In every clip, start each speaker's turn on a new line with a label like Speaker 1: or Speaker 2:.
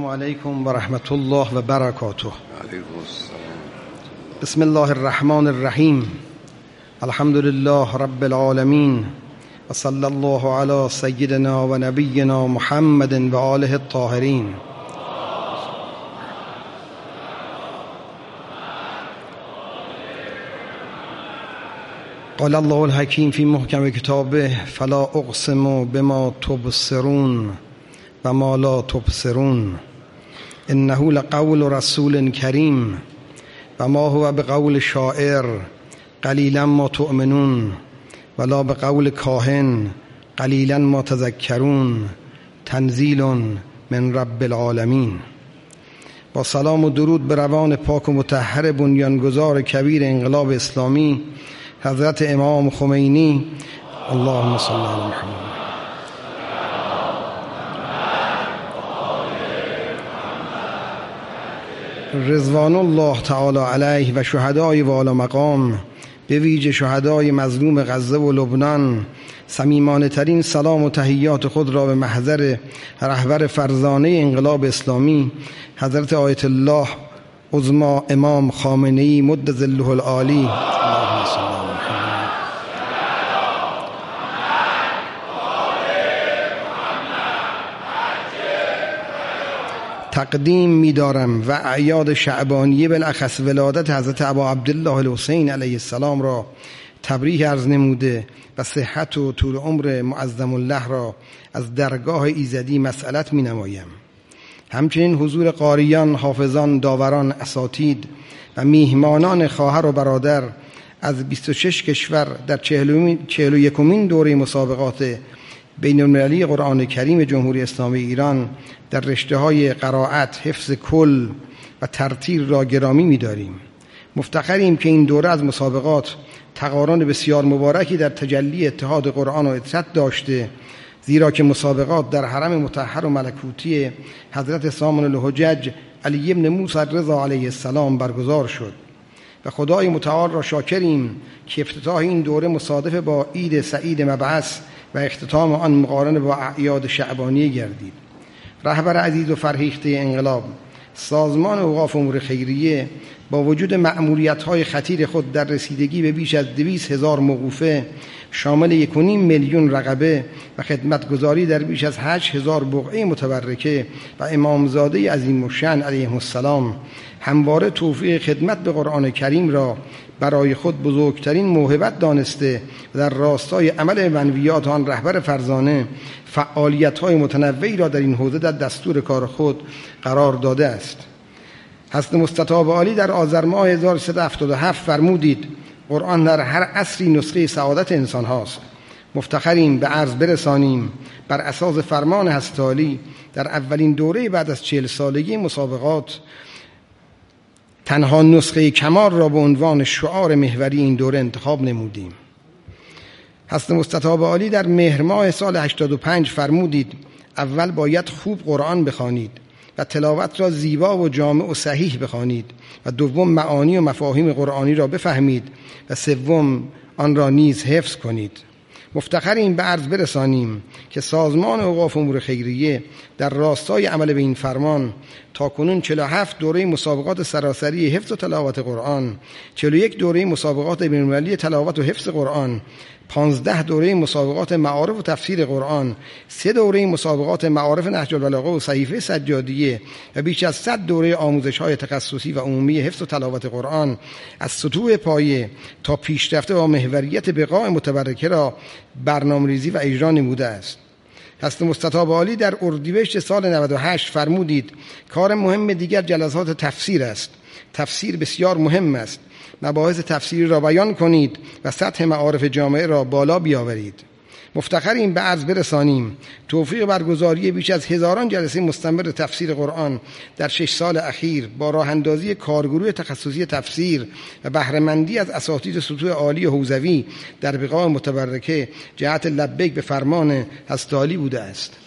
Speaker 1: علیکم و رحمت الله و برکاته.
Speaker 2: علیکم السلام.
Speaker 1: بسم الله الرحمن الرحیم. الحمد لله رب العالمین و صلی الله علی سیدنا و نبینا محمد و آله الطاهرین. قال الله الحکیم فی محکم کتابه فلا اقسم بما تبصرون و ما لا تبصرون انه لقول رسول کریم و ما هو بقول شاعر قلیلا ما تؤمنون ولا بقول کاهن قلیلا ما تذکرون تنزیل من رب العالمین. با سلام و درود به روان پاک و مطهر بنیانگذار کبیر انقلاب اسلامی حضرت امام خمینی، اللهم صل علی محمد. رضوان الله تعالی علیه و شهدای والا مقام، به ویژه شهدای مظلوم غزه و لبنان، صمیمانه ترین سلام و تحیات خود را به محضر رهبر فرزانه انقلاب اسلامی حضرت آیت الله عظما امام خامنه‌ای مد ظله العالی، اللهم صل علی محمد، تقدیم می‌دارم و اعیاد شعبانیه بالاخص ولادت حضرت ابا عبدالله الحسین علیه السلام را تبریک عرض نموده و صحت و طول عمر معظم الله را از درگاه ایزدی مسئلت می‌نمایم. همچنین حضور قاریان، حافظان، داوران، اساتید و میهمانان خواهر و برادر از 26 کشور در 41مین دوره مسابقات بین‌المللی قرآن کریم جمهوری اسلامی ایران در رشته‌های قرائت، حفظ کل و ترتیل را گرامی می‌داریم. مفتخریم که این دوره از مسابقات تقارن بسیار مبارکی در تجلی اتحاد قرآن و اطاعت داشته، زیرا که مسابقات در حرم مطهر و ملکوتی حضرت سامن الحجج علی ابن موسی رضا علیه السلام برگزار شد و خدای متعال را شاکریم که افتتاح این دوره مصادف با عید سعید مبعث و اختتام آن مقارن با اعیاد شعبانیه گردید. رهبر عزیز و فرهیخته انقلاب، سازمان اوقاف امور خیریه، با وجود مأموریت‌های خطیر خود در رسیدگی به بیش از 200,000 موقوفه شامل 1.5 میلیون رقبه و خدمتگزاری در بیش از 8,000 بقعه متبرکه و امامزاده عظیم الشأن علیه السلام، همواره توفیق خدمت به قرآن کریم را برای خود بزرگترین موهبت دانسته و در راستای عمل منویات آن رهبر فرزانه فعالیت‌های متنوعی را در این حوزه در دستور کار خود قرار داده است. حضرت مستطاب عالی در آذر ماه 1377 فرمودید قرآن در هر عصری نسخه سعادت انسان هاست. مفتخریم به عرض برسانیم بر اساس فرمان حضرت عالی در اولین دوره بعد از 40 سالگی مسابقات تنها نسخه کمال را به عنوان شعار محوری این دوره انتخاب نمودیم. حضرت مستطاب عالی در مهر ماه سال 85 فرمودید اول باید خوب قرآن بخوانید و تلاوت را زیبا و جامع و صحیح بخوانید و دوم معانی و مفاهیم قرآنی را بفهمید و سوم آن را نیز حفظ کنید. مفتخریم به عرض برسانیم که سازمان اوقاف امور خیریه در راستای عمل به این فرمان تاکنون 47 دوره مسابقات سراسری حفظ و تلاوت قرآن، 41 دوره مسابقات بین‌المللی تلاوت و حفظ قرآن، 15 دوره مسابقات معارف و تفسیر قرآن، 3 دوره مسابقات معارف نهج البلاغه و صحیفه سجادیه و بیش از 100 دوره آموزش‌های تخصصی و عمومی حفظ و تلاوت قرآن از سطوح پایه تا پیشرفته و محوریت بقاء متبرکه را برنامه‌ریزی و اجرا نموده است. حضرت مستطاب عالی در اردیبهشت سال 98 فرمودید کار مهم دیگر جلسات تفسیر است. تفسیر بسیار مهم است. مباحث تفسیری را بیان کنید و سطح معارف جامعه را بالا بیاورید. مفتخریم به عرض برسانیم توفیق برگزاری بیش از هزاران جلسه مستمر تفسیر قرآن در 6 سال اخیر با راه اندازی کارگروه تخصصی تفسیر و بهره‌مندی از اساتید سطوح عالی حوزوی در بقاع متبرکه جهت لبیک به فرمان حضرت عالی بوده است.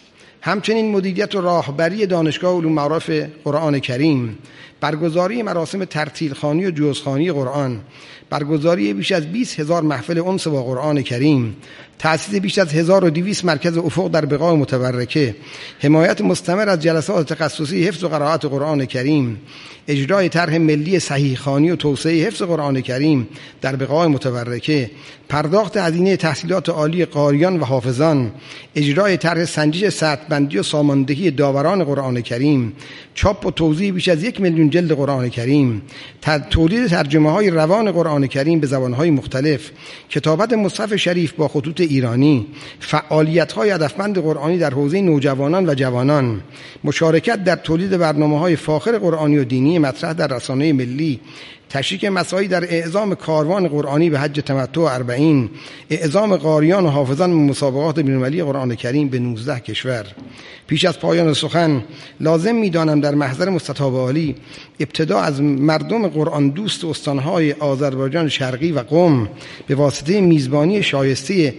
Speaker 1: همچنین مدیریت و راهبری دانشگاه علوم معارف قرآن کریم، برگزاری مراسم ترتیل خوانی و جزخوانی قرآن، برگزاری بیش از 20,000 محفل انس با قرآن کریم، تأسیس بیش از 1200 مرکز افق در بقاع متبرکه، حمایت مستمر از جلسات تخصصی حفظ و قرائت قرآن کریم، اجرای طرح ملی صحیح خوانی و توسعه حفظ قرآن کریم در بقاع متبرکه، پرداخت هزینه تحصیلات عالی قاریان و حافظان، اجرای طرح سنجش سطح بندی و ساماندهی داوران قرآن کریم، چاپ و توزیع بیش از 1 میلیون جلد قرآن کریم، تولید ترجمه‌های روان قرآن کریم به زبان‌های مختلف، کتابت مصحف شریف با خطوط ایرانی، فعالیت‌های هدفمند قرآنی در حوزه نوجوانان و جوانان، مشارکت در تولید برنامه‌های فاخر قرآنی و دینی مطرح در رسانه ملی، تشریک مساعی در اعزام کاروان قرآنی به حج تمتع 40، اعزام قاریان و حافظان به مسابقات بین‌المللی قرآن کریم به 19 کشور. پیش از پایان سخن لازم می‌دانم در محضر مستطاب عالی ابتدا از مردم قرآن دوست استان‌های آذربایجان شرقی و قم به واسطه میزبانی شایسته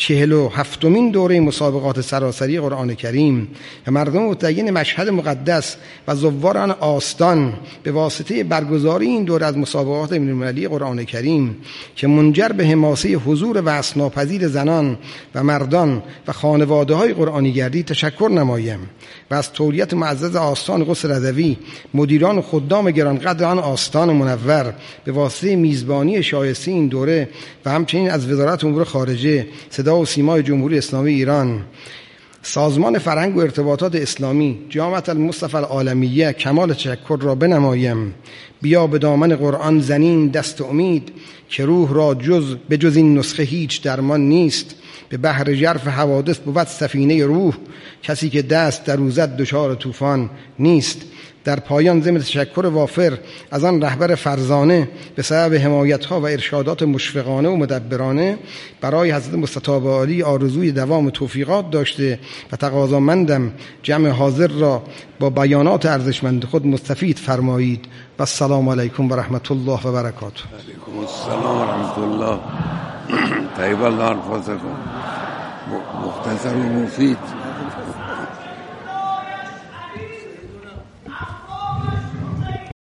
Speaker 1: 47مین دوره مسابقات سراسری قرآن کریم و مردم متدین مشهد مقدس و زواران آستان به واسطه برگزاری این دوره از مسابقات بین‌المللی قرآن کریم که منجر به حماسه حضور وصف‌ناپذیر زنان و مردان و خانواده‌های قرآنی گردید تشکر نمایم و از تولیت معزز آستان قدس رضوی، مدیران و خدام گرانقدر آن آستان منور به واسطه میزبانی شایسته این دوره و همچنین از وزارت امور خارجه، صدا و سیمای جمهوری اسلامی ایران، سازمان فرهنگ و ارتباطات اسلامی، جامعه المصطفى العالمیه کمال تشکر را بنمایم. بیا به دامن قرآن زنین دست امید که روح را به جز این نسخه هیچ درمان نیست. به بحر ژرف حوادث بود سفینه روح، کسی که دست در او زد دچار طوفان نیست. در پایان ضمن تشکر وافر از آن رهبر فرزانه به سبب حمایت‌ها و ارشادات مشفقانه و مدبرانه برای حضرت مستطاب عالی آرزوی دوام توفیقات داشته و تقاضامندم جمع حاضر را با بیانات ارزشمند خود مستفید فرمایید. و السلام علیکم و رحمت الله و برکاته.
Speaker 2: علیکم السلام و رحمت الله. طیب الله انفاسکم. مختصر و مفید.